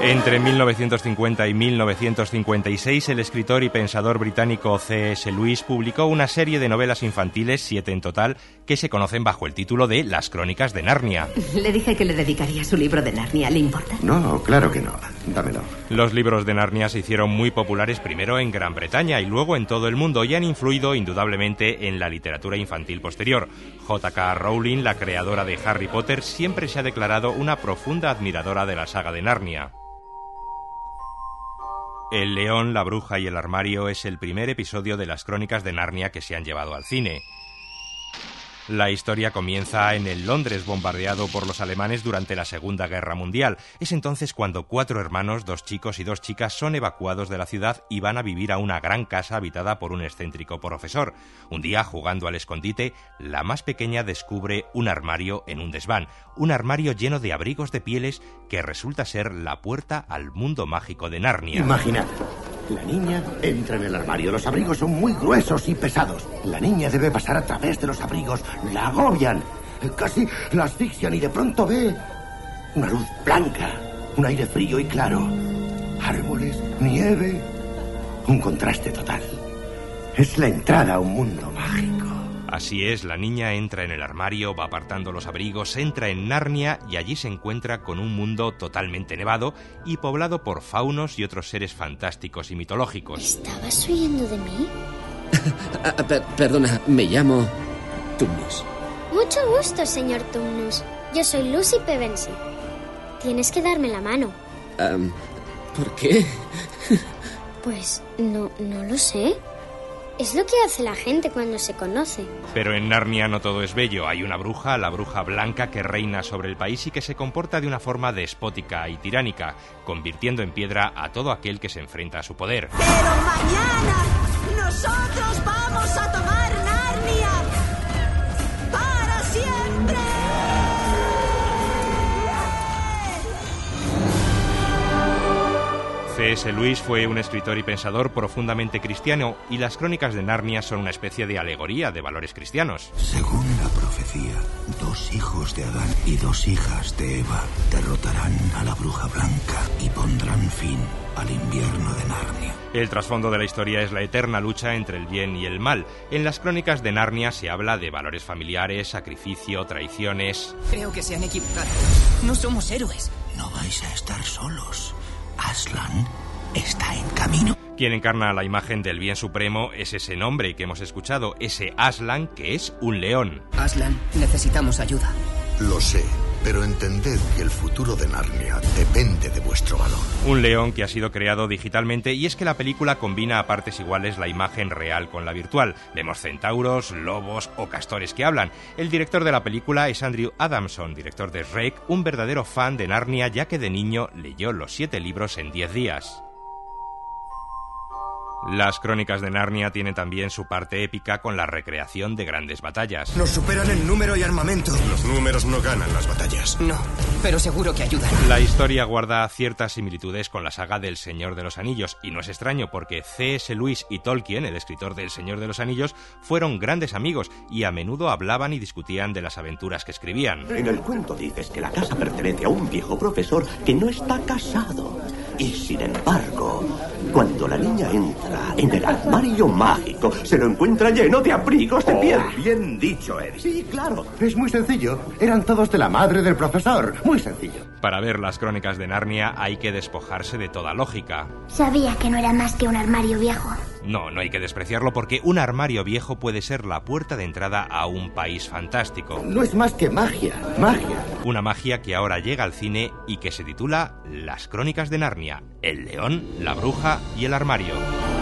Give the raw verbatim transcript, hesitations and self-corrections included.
Entre mil novecientos cincuenta y mil novecientos cincuenta y seis, el escritor y pensador británico C S Lewis publicó una serie de novelas infantiles, siete en total, que se conocen bajo el título de Las Crónicas de Narnia. Le dije que le dedicaría su libro de Narnia, ¿le importa? No, claro que no. Dámelo. Los libros de Narnia se hicieron muy populares primero en Gran Bretaña y luego en todo el mundo y han influido indudablemente en la literatura infantil posterior. J K Rowling, la creadora de Harry Potter, siempre se ha declarado una profunda admiradora de la saga de Narnia. El león, la bruja y el armario es el primer episodio de las Crónicas de Narnia que se han llevado al cine. La historia comienza en el Londres bombardeado por los alemanes durante la Segunda Guerra Mundial. Es entonces cuando cuatro hermanos, dos chicos y dos chicas, son evacuados de la ciudad y van a vivir a una gran casa habitada por un excéntrico profesor. Un día, jugando al escondite, la más pequeña descubre un armario en un desván. Un armario lleno de abrigos de pieles que resulta ser la puerta al mundo mágico de Narnia. Imaginad. La niña entra en el armario. Los abrigos son muy gruesos y pesados. La niña debe pasar a través de los abrigos. La agobian. Casi la asfixian y de pronto ve una luz blanca. Un aire frío y claro. Árboles, nieve. Un contraste total. Es la entrada a un mundo mágico. Así es, la niña entra en el armario, va apartando los abrigos, entra en Narnia y allí se encuentra con un mundo totalmente nevado y poblado por faunos y otros seres fantásticos y mitológicos. ¿Estabas huyendo de mí? per perdona, me llamo Tumnus. Mucho gusto, señor Tumnus. Yo soy Lucy Pevensey. Tienes que darme la mano. Um, ¿Por qué? Pues no, no lo sé. Es lo que hace la gente cuando se conoce. Pero en Narnia no todo es bello. Hay una bruja, la bruja blanca, que reina sobre el país y que se comporta de una forma despótica y tiránica, convirtiendo en piedra a todo aquel que se enfrenta a su poder. Pero mañana nosotros vamos a tomar Narnia para siempre. C S Lewis fue un escritor y pensador profundamente cristiano y las Crónicas de Narnia son una especie de alegoría de valores cristianos. Según la profecía, dos hijos de Adán y dos hijas de Eva derrotarán a la bruja blanca y pondrán fin al invierno de Narnia. El trasfondo de la historia es la eterna lucha entre el bien y el mal. En las Crónicas de Narnia se habla de valores familiares, sacrificio, traiciones. Creo que se han equivocado. No somos héroes. No vais a estar solos. Aslan está en camino. Quien encarna la imagen del bien supremo es ese nombre que hemos escuchado, ese Aslan, que es un león. Aslan, necesitamos ayuda. Lo sé, pero entended que el futuro de Narnia depende de vuestro valor. Un león que ha sido creado digitalmente, y es que la película combina a partes iguales la imagen real con la virtual. Vemos centauros, lobos o castores que hablan. El director de la película es Andrew Adamson, director de Shrek, un verdadero fan de Narnia, ya que de niño leyó los siete libros en diez días. Las Crónicas de Narnia tienen también su parte épica con la recreación de grandes batallas. Nos superan en número y armamento. Los números no ganan las batallas. No, pero seguro que ayudan. La historia guarda ciertas similitudes con la saga del Señor de los Anillos, y no es extraño porque C S Lewis y Tolkien, el escritor del Señor de los Anillos, fueron grandes amigos y a menudo hablaban y discutían de las aventuras que escribían. En el cuento dices que la casa pertenece a un viejo profesor que no está casado. Y sin embargo, cuando la niña entra en el armario mágico, se lo encuentra lleno de abrigos de piel. Oh, bien dicho, Eric. Sí, claro. Es muy sencillo. Eran todos de la madre del profesor. Muy sencillo. Para ver las Crónicas de Narnia hay que despojarse de toda lógica. Sabía que no era más que un armario viejo. No, no hay que despreciarlo porque un armario viejo puede ser la puerta de entrada a un país fantástico. No es más que magia, magia. Una magia que ahora llega al cine y que se titula Las Crónicas de Narnia, el león, la bruja y el armario.